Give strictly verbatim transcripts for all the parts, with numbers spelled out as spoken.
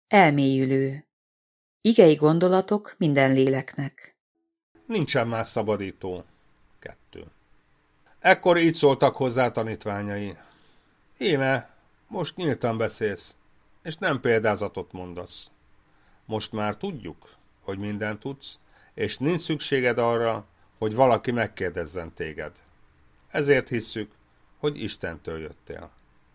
Elmélyülő. Igei gondolatok minden léleknek. Nincsen más szabadító. Kettő. Ekkor így szóltak hozzá tanítványai. Íme, most nyíltan beszélsz, és nem példázatot mondasz. Most már tudjuk, hogy mindent tudsz, és nincs szükséged arra, hogy valaki megkérdezzen téged. Ezért hisszük, hogy Istentől jöttél.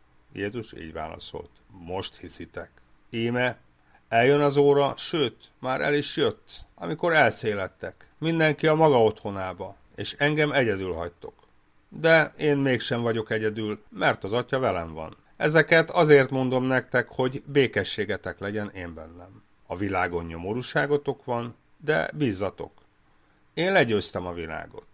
Jézus így válaszolt. Most hiszitek. Íme, eljön az óra, sőt, már el is jött, amikor elszélettek. Mindenki a maga otthonába, és engem egyedül hagytok. De én mégsem vagyok egyedül, mert az Atya velem van. Ezeket azért mondom nektek, hogy békességetek legyen én bennem. A világon nyomorúságotok van, de bízzatok. Én legyőztem a világot.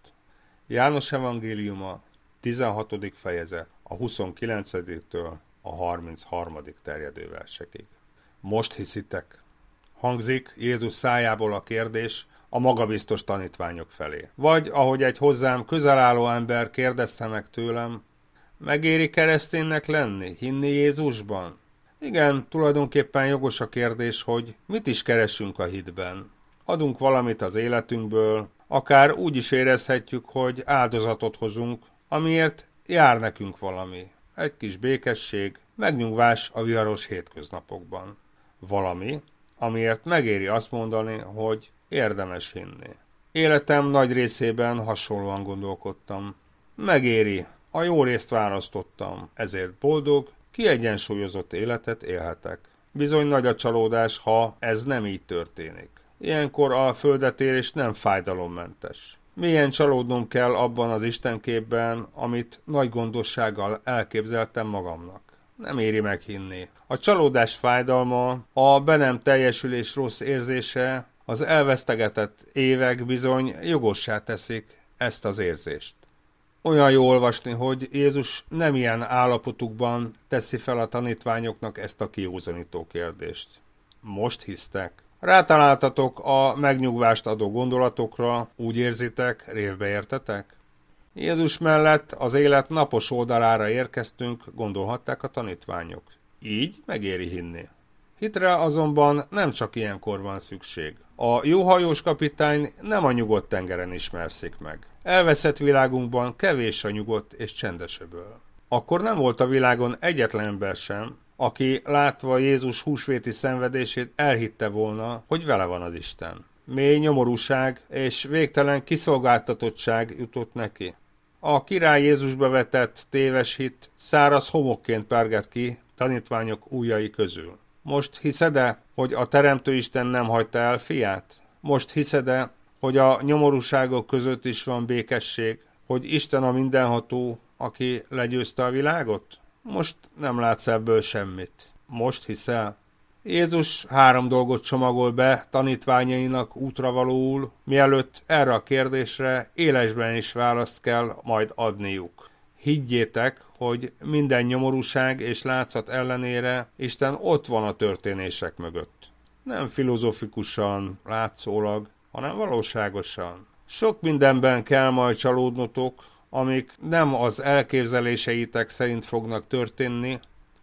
János evangéliuma, tizenhatodik fejezet, a huszonkilencediktől a harmincharmadik terjedő versekig. Most hiszitek? Hangzik Jézus szájából a kérdés a magabiztos tanítványok felé. Vagy, ahogy egy hozzám közel álló ember kérdezte meg tőlem, megéri kereszténynek lenni, hinni Jézusban? Igen, tulajdonképpen jogos a kérdés, hogy mit is keresünk a hitben. Adunk valamit az életünkből, akár úgy is érezhetjük, hogy áldozatot hozunk, amiért jár nekünk valami. Egy kis békesség, megnyugvás a viharos hétköznapokban. Valami, amiért megéri azt mondani, hogy érdemes hinni. Életem nagy részében hasonlóan gondolkodtam. Megéri, a jó részt választottam, ezért boldog, kiegyensúlyozott életet élhetek. Bizony nagy a csalódás, ha ez nem így történik. Ilyenkor a földetérés nem fájdalommentes. Mélyen csalódnom kell abban az istenképben, amit nagy gondossággal elképzeltem magamnak. Nem éri meghinni. A csalódás fájdalma, a be nem teljesülés rossz érzése, az elvesztegetett évek bizony jogossá teszik ezt az érzést. Olyan jó olvasni, hogy Jézus nem ilyen állapotukban teszi fel a tanítványoknak ezt a kiúzanító kérdést. Most hisztek. Rátaláltatok a megnyugvást adó gondolatokra, úgy érzitek, révbe értetek? Jézus mellett az élet napos oldalára érkeztünk, gondolhatták a tanítványok. Így megéri hinni. Hitre azonban nem csak ilyenkor van szükség. A jó hajós kapitány nem a nyugodt tengeren ismerszik meg. Elveszett világunkban kevés a nyugodt és csendes öböl. Akkor nem volt a világon egyetlen ember sem, aki látva Jézus húsvéti szenvedését elhitte volna, hogy vele van az Isten. Mély nyomorúság és végtelen kiszolgáltatottság jutott neki. A király Jézusba vetett téves hit száraz homokként pergett ki tanítványok ujjai közül. Most hiszed-e, hogy a Teremtő Isten nem hagyta el fiát? Most hiszed-e, hogy a nyomorúságok között is van békesség, hogy Isten a mindenható, aki legyőzte a világot? Most nem látsz ebből semmit. Most hiszel? Jézus három dolgot csomagol be tanítványainak útravalóul, mielőtt erre a kérdésre élesben is választ kell majd adniuk. Higgyétek, hogy minden nyomorúság és látszat ellenére Isten ott van a történések mögött. Nem filozofikusan, látszólag, hanem valóságosan. Sok mindenben kell majd csalódnotok, amik nem az elképzeléseitek szerint fognak történni,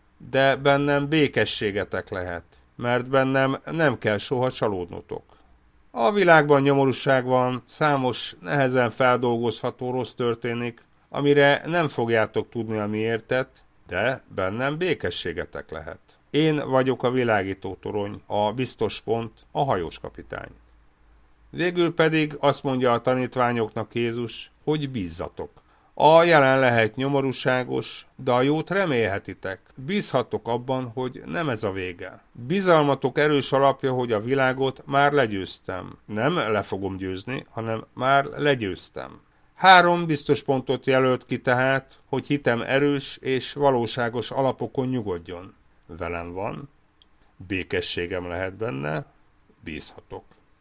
de bennem békességetek lehet, mert bennem nem kell soha csalódnotok. A világban nyomorúság van, számos nehezen feldolgozható rossz történik, amire nem fogjátok tudni a miértet, de bennem békességetek lehet. Én vagyok a világító torony, a biztos pont, a hajós kapitány. Végül pedig azt mondja a tanítványoknak Jézus, hogy bízzatok. A jelen lehet nyomorúságos, de a jót remélhetitek. Bízhatok abban, hogy nem ez a vége. Bizalmatok erős alapja, hogy a világot már legyőztem. Nem le fogom győzni, hanem már legyőztem. Három biztos pontot jelölt ki tehát, hogy hitem erős és valóságos alapokon nyugodjon. Velem van, békességem lehet benne, bízhatok.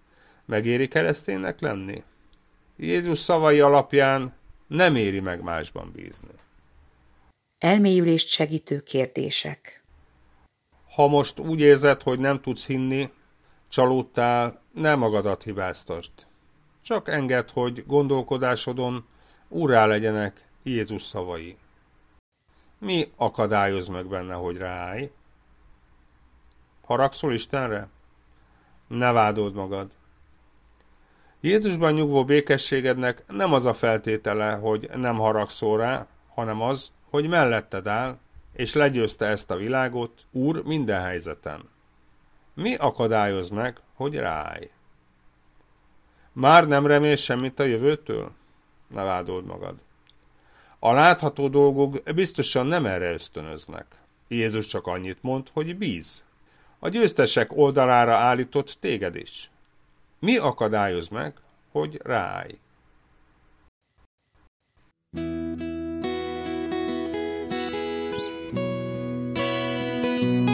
Megéri kereszténynek lenni? Jézus szavai alapján nem éri meg másban bízni. Elmélyülést segítő kérdések. Ha most úgy érzed, hogy nem tudsz hinni, csalódtál, ne magadat hibáztasd. Csak engedd, hogy gondolkodásodon úrrá legyenek Jézus szavai. Mi akadályoz meg benne, hogy ráállj? Haragszol Istenre? Ne vádold magad. Jézusban nyugvó békességednek nem az a feltétele, hogy nem haragszol rá, hanem az, hogy melletted áll, és legyőzte ezt a világot, Úr minden helyzeten. Mi akadályoz meg, hogy ráállj? Már nem remélsz semmit a jövőtől? Ne vádold magad. A látható dolgok biztosan nem erre ösztönöznek. Jézus csak annyit mond, hogy bíz. A győztesek oldalára állított téged is. Mi akadályoz meg, hogy ráállj? Thank you.